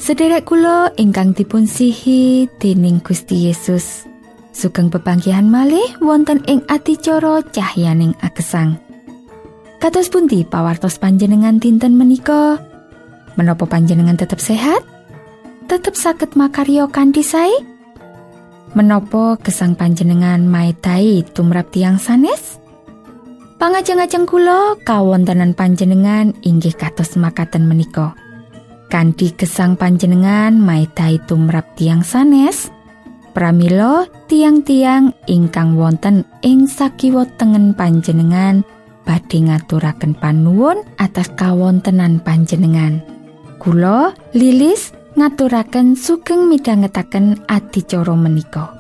Sedherek kula ingkang dipun sihi dening Gusti Yesus, sugeng pepanggihan malih wonten ing adicara cahyaning agesang. Kados pundi pawartos panjenengan dinten menika? Menapa panjenengan tetep sehat? Tetep saged makarya kanthi sae? Menapa gesang panjenengan maedhai tumrap tiyang sanes? Pangajeng-ajeng kula kawontenan panjenengan inggih kados makaten menika. Kanthi gesang panjenengan maedhai tumrap tiyang sanes, pramila tiang-tiang ingkang wonten ing sakiwa tengen panjenengan badhe ngaturaken panuwun atas kawontenan panjenengan. Kula Lilis ngaturaken sugeng midhangetaken adicara menika.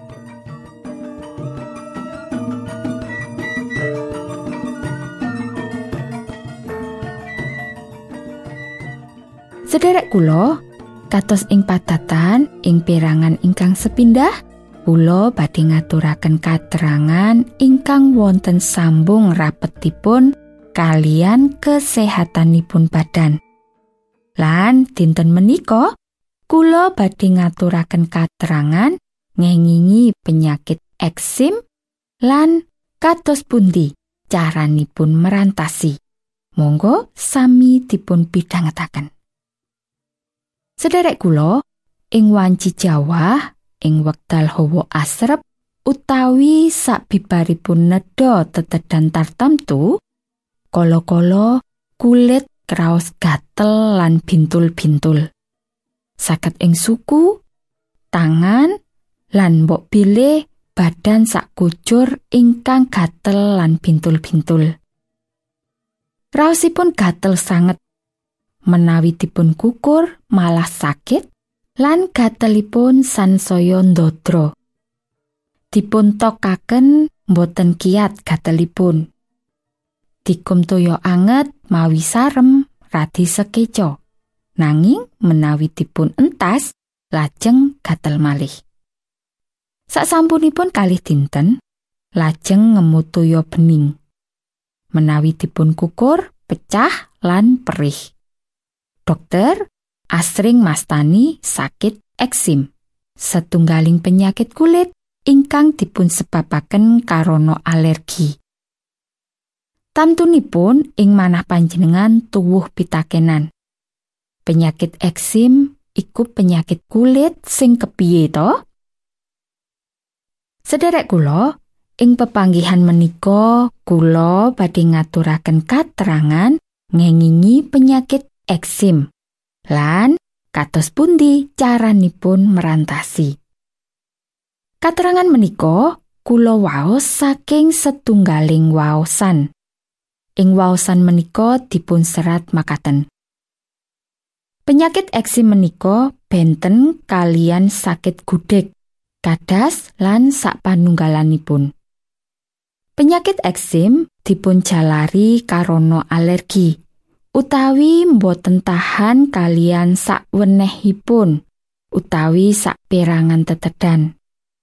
Sedherek kula, kados ing padatan ing perangan ingkang sepindah, kula badhe ngaturaken katerangan ingkang wonten sambung rapetipun kalian kesehatanipun badan. Lan dinten menika kula badhe ngaturaken katerangan ngengingi penyakit eksim lan kados pundi caranipun merantasi. Monggo sami dipun pidhangetaken. Sedherek kula, ing wanci Jawa, ing wekdal hawa asrep utawi sabibaripun nedha tetedan tartamtu, kala-kala kulit kraos gatel lan bintul-bintul. Saged ing suku, tangan, lan mbok bilih badan sakujur ingkang gatel lan bintul-bintul. Raosipun gatel sanget. Menawi dipun kukur malah sakit lan gatelipun sansaya ndodra. Dipun tokaken boten kiyat gatelipun. Dikum toya anget mawi sarem radi sekeca. Nanging menawi dipun entas lajeng gatel malih. Sasampunipun kalih dinten lajeng ngemu toya bening. Menawi dipun kukur pecah lan perih. Dokter asring mastani sakit eksim, setunggaling penyakit kulit ingkang dipun sebabaken karana alergi. Tamtunipun ing manah panjenengan tuwuh pitakenan. Penyakit eksim iku penyakit kulit sing kepiye to? Sedherek kula, ing pepanggihan menika kula badhe ngaturaken katerangan ngengingi penyakit eksim lan kados pundi caranipun merantasi. Katerangan menika kula waos saking setunggaling waosan. Ing waosan menika dipun serat makaten. Penyakit eksim menika benten kalian sakit gudeg, gadas lan sapanunggalanipun. Penyakit eksim dipun jalari karana alergi. Utawi mboten tahan kalian sakwenehipun utawi sakperangan tetedan.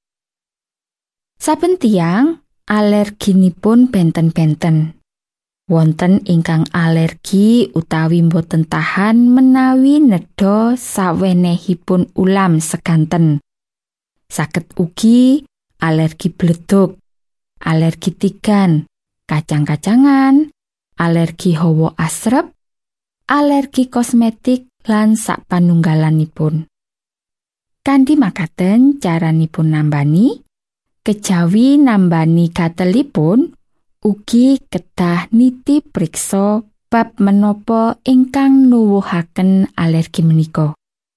Saben tiyang alerginipun benten-benten. Wonten ingkang alergi utawi mboten tahan menawi nedha sawenehipun ulam seganten. Saged ugi alergi bledug, alergi tigan, kacang-kacangan, alergi hawa asrep, alergi kosmetik lan sapanunggalanipun. Kanthi makaten caranipun nambani, kejawi nambani gatelipun, ugi kedah niti priksa bab menapa ingkang nuwuhaken alergi menika.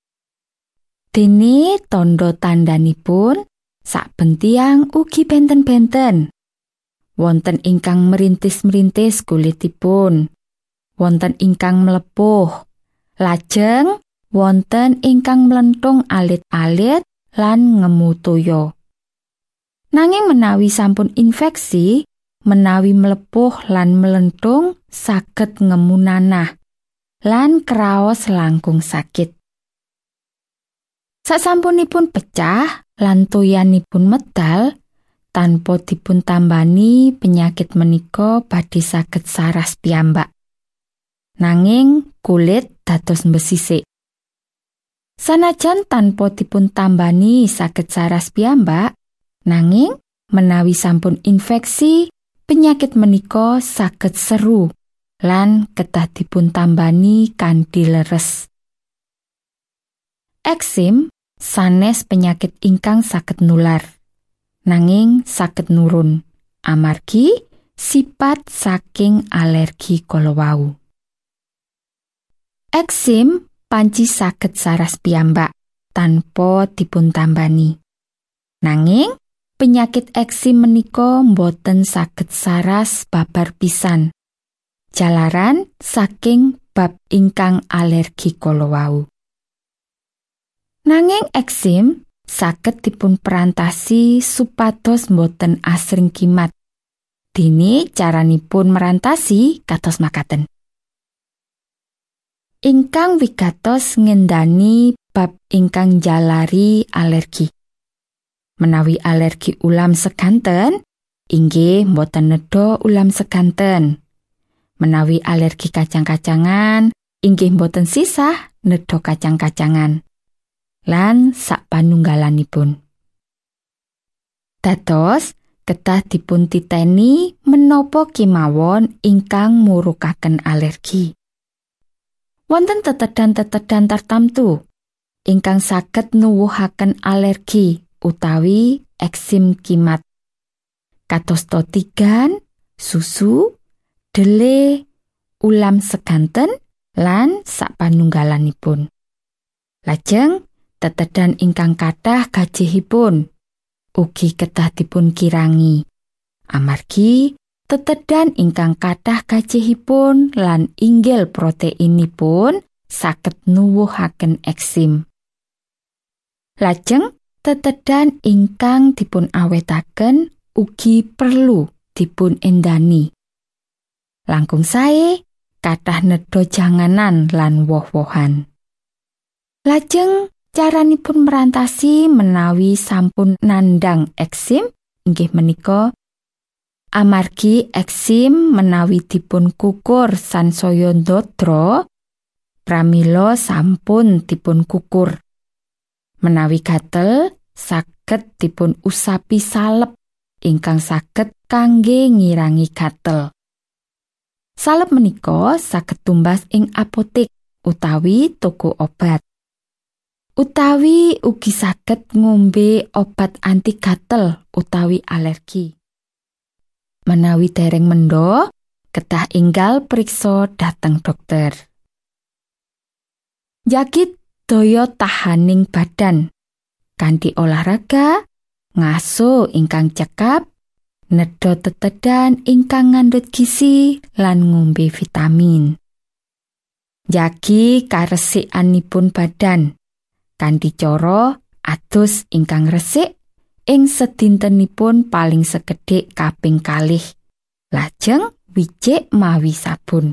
Dene tanda-tandanipun saben tiyang ugi benten-benten. Wonten ingkang merintis-merintis kulitipun. Wonten ingkang melepuh, lajeng wonten ingkang mlentung alit-alit lan ngemu toya. Nanging menawi sampun infeksi, menawi melepuh lan melentung saged ngemu nanah lan kraos langkung sakit. Sasampunipun pecah lan toyanipun medal, tanpa dipun tambani penyakit menika badhe saged saras piyambak. Nanging kulit dados mbesisik. Sanajan tanpa dipun tambani saged saras piyambak, nanging menawi sampun infeksi, penyakit menika saged seru lan kedah dipun tambani kanthi leres. Eksim sanes penyakit ingkang saged nular, nanging saged nurun amargi sipat saking alergi kala wau. Eksim panci saged saras piyambak tanpa dipun tambani. Nanging penyakit eksim menika boten saged saras babar pisan, jalaran saking bab ingkang alergi kala wau. Nanging eksim saged dipun perantasi supados boten asring kimat. Dene caranipun merantasi kados makaten. Ingkang wigatos ngendani bab ingkang jalari alergi. Menawi alergi ulam sekanten, inggih boten nedha ulam sekanten. Menawi alergi kacang-kacangan, inggih boten sisah nedha kacang-kacangan. Lan sapanunggalanipun. Dados kedah dipun titeni menapa kemawon ingkang murukaken alergi. Wonten tetedan-tetedan tartamtu ingkang saged nuwuhaken alergi utawi eksim kimat. Kadosta tigan, susu, dele, ulam sekanten lan sapanunggalanipun. Lajeng tetedan ingkang kathah gajihipun ugi kedah dipun kirangi. Amargi tetedan ingkang kathah gajihipun lan inggil proteinipun saged nuwuhaken eksim. Lajeng tetedan ingkang dipun awetaken ugi perlu dipun endani. Langkung sae kathah nedha janganan lan woh-wohan. Lajeng caranipun merantasi menawi sampun nandhang eksim inggih menika amargi eksim menawi dipun kukur sansaya ndodra, pramila sampun dipun kukur. Menawi gatel saged dipun usapi salep ingkang saged kangge ngirangi gatel. Salep menika saged tumbas ing apotek utawi toko obat. Utawi ugi saged ngombe obat anti gatel utawi alergi. Menawi dereng mendha, kedah enggal priksa dhateng dokter. Jagit daya tahaning badan kanthi olahraga, ngaso ingkang cekap, nedha tetedan ingkang ngandhut gizi lan ngombe vitamin. Jagi karesikanipun badan kanthi cara adus ingkang resik ing sedintenipun paling sekedhik kaping 2, lajeng wijik mawi sabun.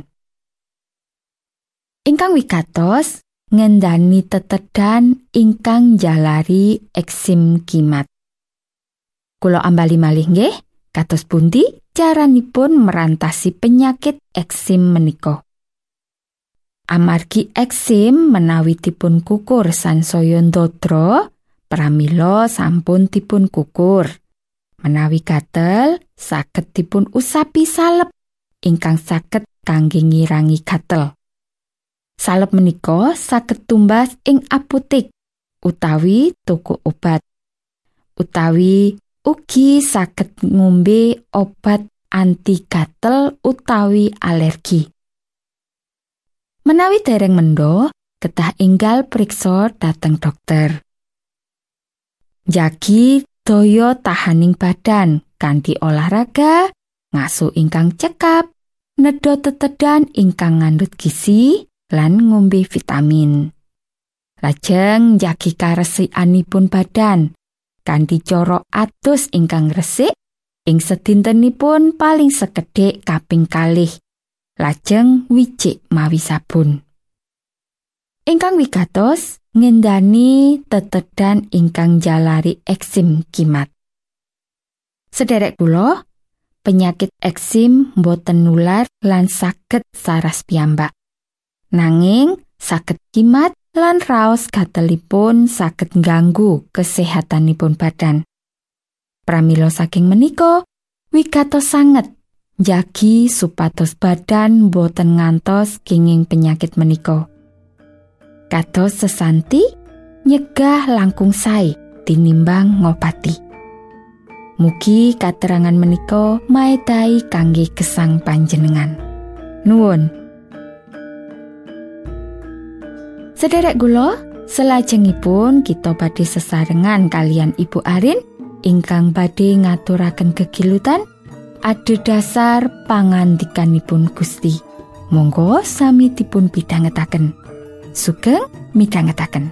Ingkang wigatos ngendani tetedan ingkang jalari eksim kimat. Kula ambali malih nggih, kados pundi caranipun merantasi penyakit eksim menika. Amargi eksim menawi dipun kukur sansaya ndodra, pramila sampun dipun kukur. Menawi gatel saged dipun usapi salep ingkang saged kangge ngirangi gatel. Salep menika saged tumbas ing apotek utawi toko obat. Utawi ugi saged ngombe obat anti gatel utawi alergi. Menawi dereng mendha, kedah enggal priksa dhateng dokter. Jagi daya tahaning badan kanthi olahraga, ngaso ingkang cekap, nedha tetedan ingkang ngandhut gizi lan ngombe vitamin. Lajeng jagi karesikanipun badan kanthi cara adus ingkang resik ing sedintenipun paling sekedhik kaping 2, lajeng wijik mawi sabun. Ingkang wigatos ngendani tetedan ingkang jalari eksim kimat. Sederek kula, penyakit eksim boten nular lan saged saras piyambak. Nanging saged kimat lan raos gatelipun saged ngganggu kesehatanipun badan. Pramila saking menika, wigatos sanget njagi supados badan boten ngantos kenging penyakit menika. Kados sesanti nyegah langkung sae tinimbang ngobati. Mugi katerangan menika maedai kangge gesang panjenengan. Nuwun. Sederek kula, salajengipun kita badhe sesarengan kalian Ibu Arin ingkang badhe ngaturaken gegilutan adhedhasar pangandikanipun Gusti. Monggo sami dipun pidhangetaken. Sugeng midhangetaken.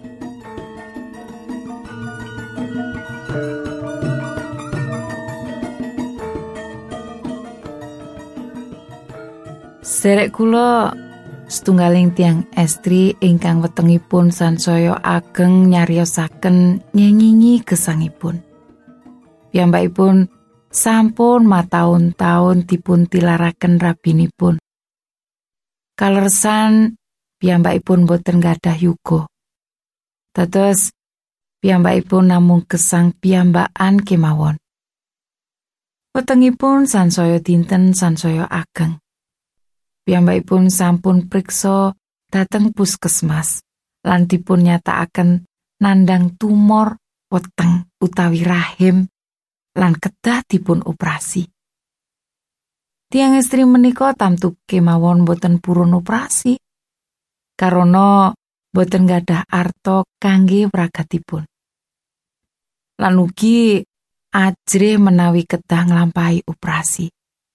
Sederek kula, setunggaling tiyang estri ingkang wetengipun sansaya ageng nyariosaken nyengingi gesangipun. Piyambakipun sampun mataun-taun dipun tilaraken rabinipun. Kaleresan piyambakipun boten gadhah yuga. Dados piyambakipun namung gesang piyambakan kemawon. Wetengipun sansaya dinten sansaya ageng. Piyambakipun sampun priksa dhateng puskesmas lan dipun nyatakaken nandhang tumor weteng utawi rahim lan kedah dipun operasi. Tiyang estri menika tamtu kemawon boten purun operasi karana boten gadhah arta kangge wragatipun. Lan ugi ajrih menawi kedah nglampahi operasi.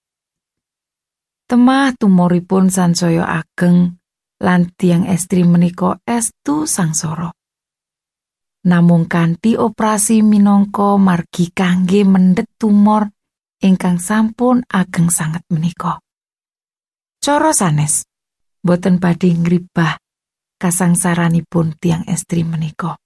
Temah tumoripun sansaya ageng lan tiyang estri menika estu sangsara. Namung kanthi operasi minangka margi kangge mendhet tumor ingkang sampun ageng sanget menika. Cara sanes boten badhe ngribah kasangsaranipun tiyang estri menika.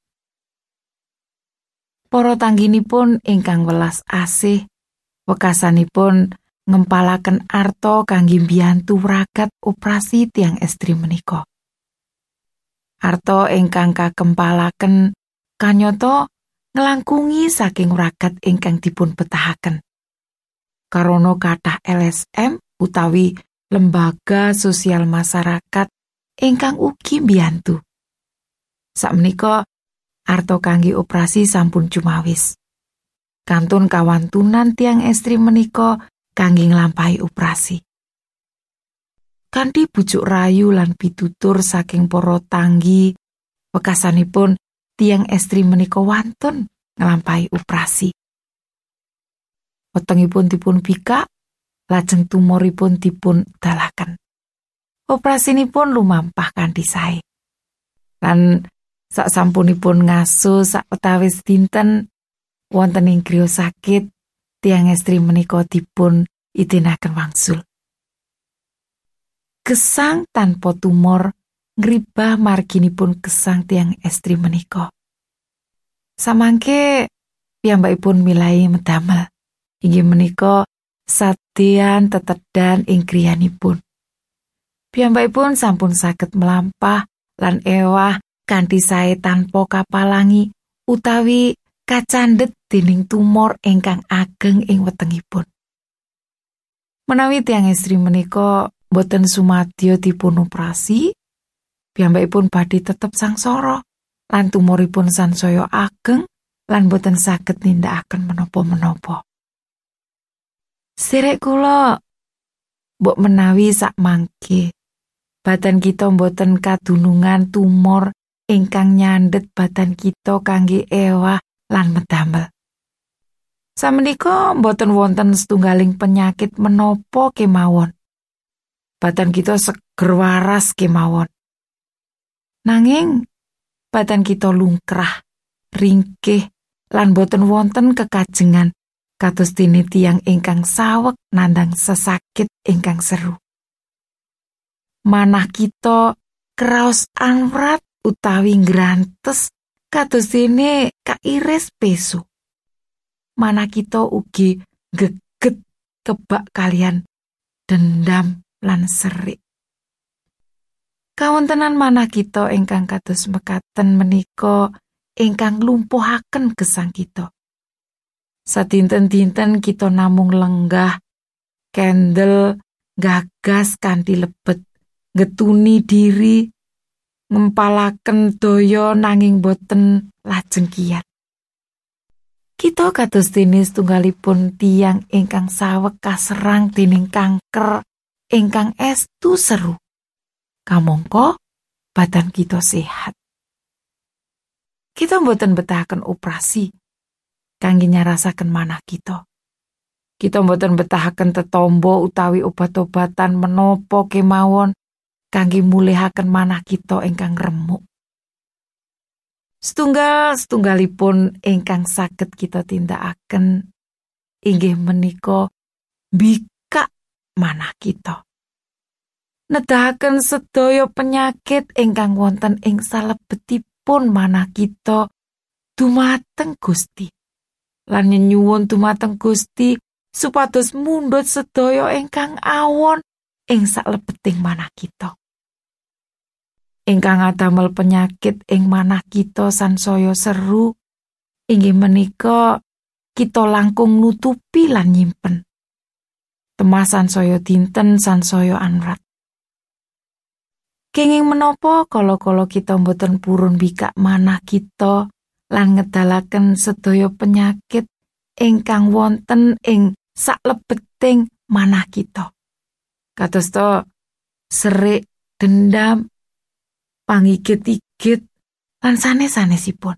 Para tangginipun ingkang welas asih wekasanipun ngempalaken arta kangge mbiyantu wragat operasi tiyang estri menika. Arta ingkang kakempalaken kanyata nglangkungi saking wragat ingkang dipun betahaken. Karana kathah LSM utawi lembaga sosial masyarakat ingkang ugi mbiyantu. Sakmenika arta kangge operasi sampun cumawis. Kantun kawantunan tiyang estri menika kangge nglampahi operasi. Kanthi bujuk rayu lan pitutur saking para tanggi, wekasanipun tiyang estri menika wantun nglampahi operasi. Wetengipun dipun bikak, lajeng tumoripun dipun dalaken. Operasinipun lumampah kanthi sae. Lan saksampunipun ngaso sawetawis dinten wonten ing griya sakit, tiyang estri menika dipun idinaken wangsul. Gesang tanpa tumor ngribah marginipun gesang tiyang estri menika. Samangke piyambakipun milai medamel. Inggih menika sadean tetedan ing griyanipun. Piyambakipun sampun saged melampah lan ewah kanthi sae tanpa kapalangi utawi kacandhet dening tumor ingkang ageng ing wetengipun. Menawi tiyang estri menika boten sumadyo dipun operasi, piyambakipun badhe tetep sangsara lan tumoripun sansaya ageng lan boten saged nindakaken menapa-menapa. Sederek kula, mbok menawi sak mangke badan kita boten kadunungan tumor ingkang nyandhet badan kita kangge ewah lan medamel. Samenika boten wonten setunggaling penyakit menapa kemawon. Badan kita seger waras kemawon. Nanging badan kita lungkrah, ringkih lan boten wonten kekajengan kados dene tiyang ingkang saweg nandhang sesakit ingkang seru. Manah kita kraos anwrat utawi ngrantes kados dene kairis peso. Manah kita ugi geget kebak kalian dendam lan serik. Kawontenan manah kita ingkang kados mekaten menika ingkang lumpuhaken gesang kita. Sadinten-dinten kita namung lenggah, kendel, gagas kanthi lebet, ngetuni diri, ngempalaken daya nanging boten lajeng kiyat. Kita kados dene setunggalipun tiyang ingkang saweg kaserang dening kanker ingkang estu seru. Kamangka badan kita sehat. Kita mboten betahaken operasi kangge nyarasaken manah kita. Kita mboten betahaken tetombo utawi obat-obatan menapa kemawon kangge mulihaken manah kita ingkang remuk. Setunggalipun ingkang saged kita tindakaken inggih menika mbikak manah kita. Nedahaken sedaya penyakit ingkang wonten ing salebetipun manah kita dumateng Gusti. Lan nyuwun dumateng Gusti supados mundhut sedaya ingkang awon ing salebeting manah kita. Ingkang adamel penyakit ing manah kita sansaya seru inggih menika kita langkung nutupi lan nyimpen. Temah sansaya dinten sansaya anrat. Kenging menapa kala-kala kita mboten purun bikak manah kita lan ngedalaken sedaya penyakit ingkang wonten ing saklebeting manah kita. Kadosta serik, dendam, pangigit-igit lan sanes-sanesipun.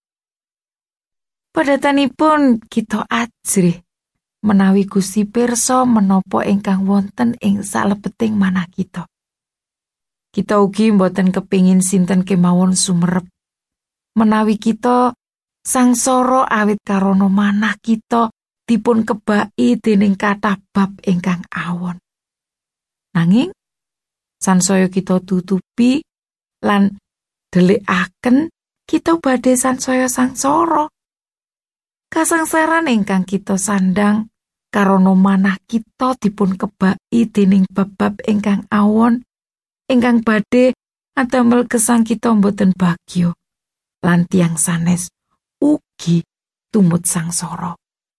Padatanipun kita ajrih menawi Gusti pirsa menapa ingkang wonten ing saklebeting manah kita. Kita ugi mboten kepingin sinten kemawon sumerep. Menawi kita sangsara awit karono manah kita dipun kebaki dening kathah bab ingkang awon. Nanging sansaya kita tutupi lan delikaken kita badhe sansaya sangsara. Kasangsaran ingkang kita sandang karono manah kita dipun kebaki dening bab-bab ingkang awon. Ingkang badhe adamel gesang kita mboten bagya lan tiyang sanes ugi tumut sangsara.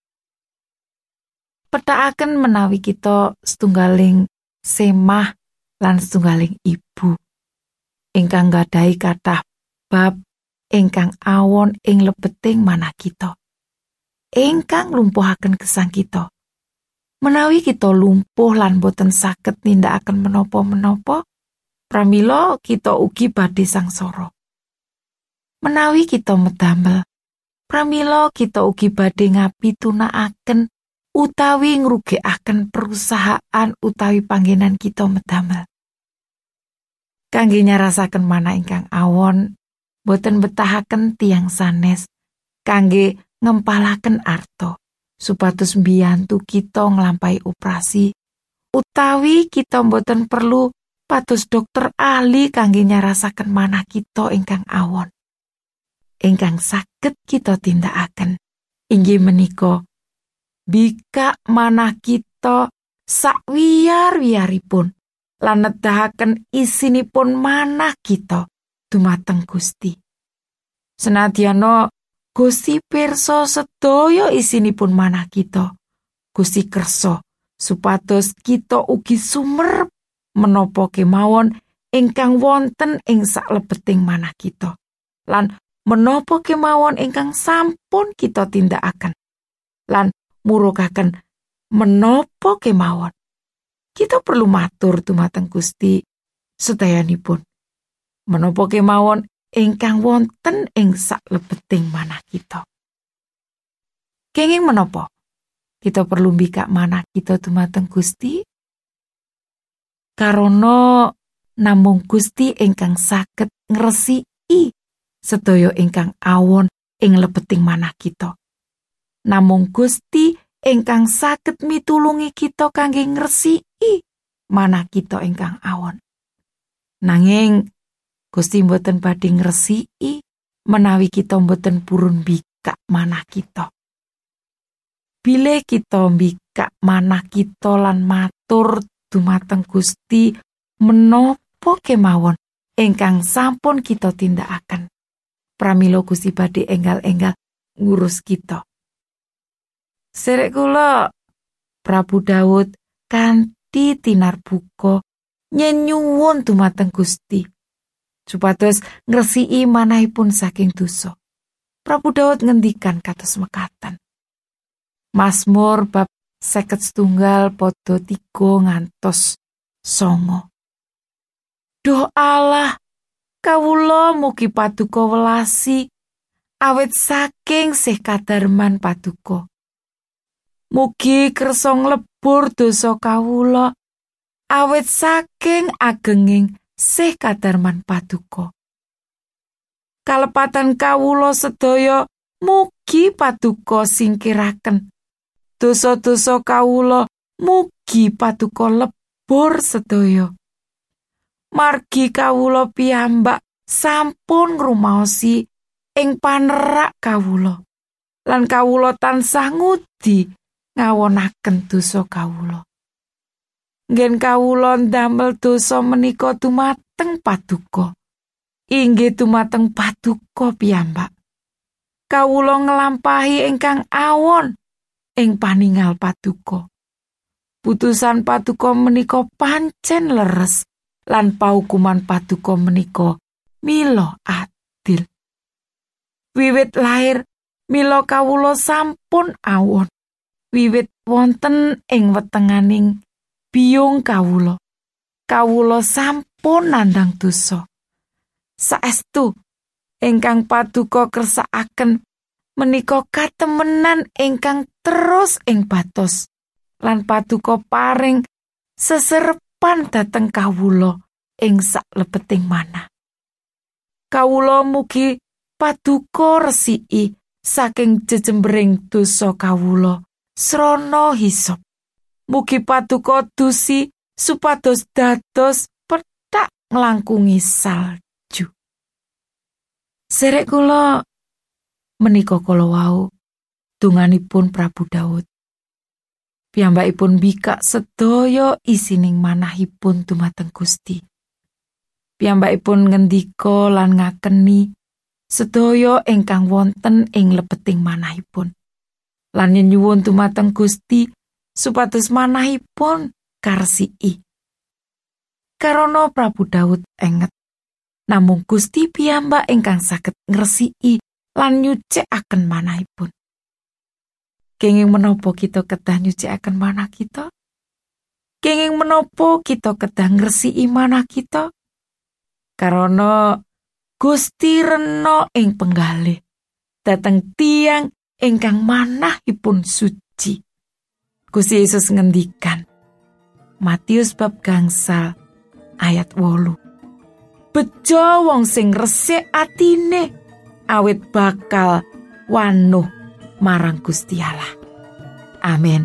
Petakaken menawi kita setunggaling semah lan setunggaling ibu ingkang nggadhahi kathah bab ingkang awon ing lebeting manah kita ingkang lumpuhaken gesang kita. Menawi kita lumpuh lan boten saged nindakaken menapa-menapa, pramila kita ugi badhe sangsara. Menawi kita medamel, pramila kita ugi badhe ngapitunakaken utawi ngrugikaken perusahaan utawi panggenan kita medamel. Kangge nyarasaken manah ingkang awon, boten betahaken tiyang sanes kangge ngempalaken arta supados mbiyantu kita nglampahi operasi utawi kita boten perlu pados dokter ahli kangge nyarasaken manah kita ingkang awon. Ingkang saged kita tindakaken inggih menika bikak manah kita sakwiyar-wiyaripun lan nedahaken isinipun manah kita dumateng Gusti. Senadyana Gusti pirsa sedaya isinipun manah kita, Gusti kersa supados kita ugi sumerep menapa kemawon ingkang wonten ing saklebeting manah kita lan menapa kemawon ingkang sampun kita tindakaken lan murukaken menapa kemawon kita perlu matur dumateng Gusti sedayanipun menapa kemawon ingkang wonten ing saklebeting manah kita. Kenging menapa kita perlu mbikak manah kita dumateng Gusti? Karono namung Gusti ingkang saged ngresiki sedaya ingkang awon ing lebeting manah kita. Namung Gusti ingkang saged mitulungi kita kangge ngresiki manah kita ingkang awon. Nanging Gusti mboten badhe ngresiki menawi kita mboten purun mbikak manah kita. Bilih kita mbikak manah kita lan matur dumateng Gusti menapa kemawon ingkang sampun kita tindakaken. Pramila Gusti badhe enggal-enggal ngurus kita. Sedherek kula, Prabu Daud kanthi tinarbuka nyenyuwun dumateng Gusti supados ngresiki manahipun saking dosa. Prabu Daud ngendikan kados mekaten. Mazmur bab 57 padha 3 ngantos 9. Duh Allah, kawula mugi paduka welasi awit saking sih kadarman paduka. Mugi kersa nglebur dosa kawula awit saking agenging sih kadarman paduka. Kalepatan kawula sedaya mugi paduka singkiraken. Dosa-dosa kawula mugi paduka lebur sedaya. Margi kawula piyambak sampun ngrumaosi ing panerak kawula. Lan kawula tansah ngudi ngawonaken dosa kawula. Ngen kawula ndamel dosa menika dumateng paduka. Inggih dumateng paduka piyambak. Kawula nglampahi ingkang awon ing paningal paduka. Putusan paduka menika pancen leres lan paukuman paduka menika mila adil. Wiwit lair mila kawula sampun awon. Wiwit wonten ing wetenganing biyung kawula. Kawula sampun nandhang dosa. Saestu ingkang paduka kersakaken menika katemenan ingkang terus ing batos lan paduka paring seserepan dhateng kawula ing saklebeting manah. Kawula mugi paduka resiki saking jejembering dosa kawula srana hisop. Mugi paduka dusi supados dados pethak nglangkungi salju. Sedherek kula, menika kala wau donganipun Prabu Daud. Piyambakipun bikak sedaya isining manahipun dumateng Gusti. Piyambakipun ngendika lan ngakeni sedaya ingkang wonten ing lebeting manahipun. Lan nyuwun dumateng Gusti supados manahipun karesiki. Karana Prabu Daud enget, namung Gusti piyambak ingkang saged ngresiki lan nyucikaken manahipun. Kenging menapa kita kedah nyucikaken manah kita? Kenging menapa kita kedah ngresiki manah kita? Karana Gusti rena ing penggalih dhateng tiyang ingkang manahipun suci. Gusti Yesus ngendikan, Matius bab gangsal ayat 8. Bejo wong sing resik atine awit bakal wanuh marang Gusti Allah. Amin.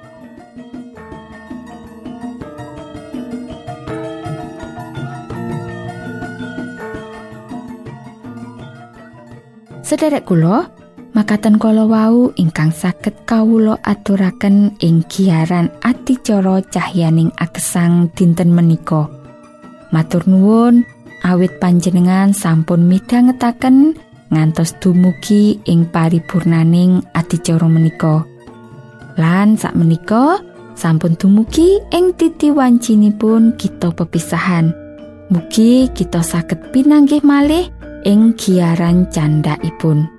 Sedherek kula, makaten kala wau ingkang saged kawula aturaken ing giaran adicara cahyaning agesang dinten menika. Matur nuwun awit panjenengan sampun midhangetaken ngantos dumugi ing paripurnaning adicara menika. Lan sakmenika sampun dumugi ing titi wancinipun kita pepisahan. Mugi kita saged pinanggih malih ing giaran candhaipun.